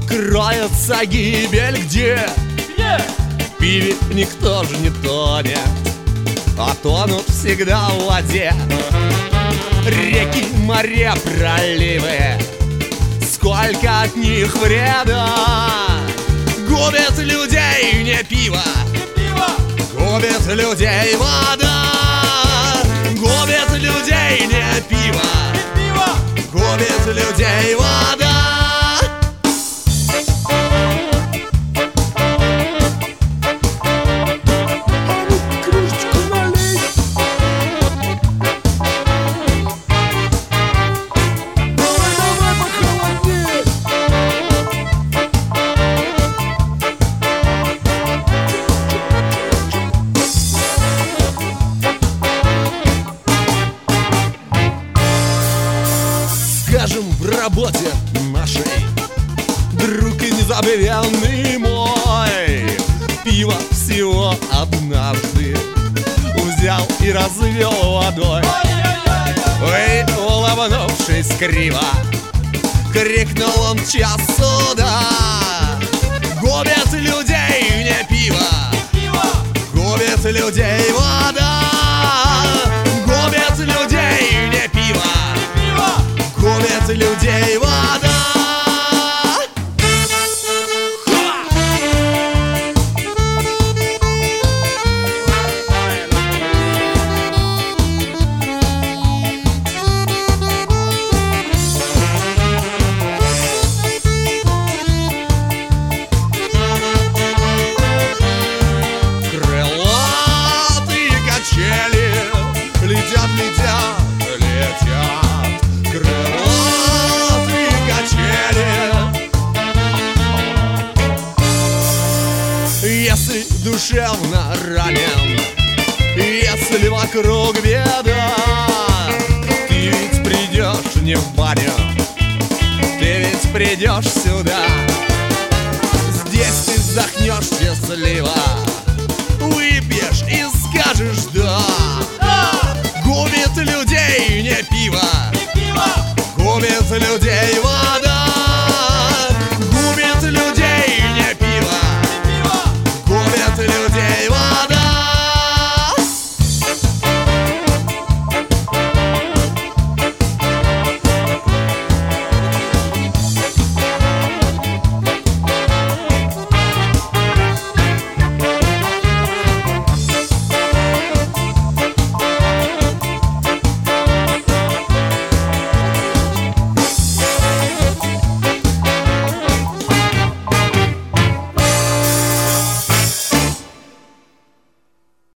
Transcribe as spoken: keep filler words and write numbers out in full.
кроется гибель где? Где? В пиве никто же не тонет, а тонут всегда в воде. Реки, моря, проливы, сколько от них вреда. Губит людей не пиво, Не пиво, губит людей вода. Губит людей не пиво, не пиво. губит людей вода. Скажем, в работе нашей, друг и незабвенный мой, пиво всего однажды взял и развел водой. Ой-ой-ой-ой. Ой, улыбнувшись криво, крикнул он час суда. Губит людей не пиво, Пиво, губит людей вода. Губит людей не пиво, пиво. губит людей вода. Крылатые качели летят, летят, летят. Крылатые качели. Если душевно ранен, если вокруг беда, ты ведь придешь не в баню, ты ведь придешь сюда. Здесь ты вздохнешь счастливо, выпьешь и скажешь да. Да, Губит людей не пиво, не пиво. губит людей вода.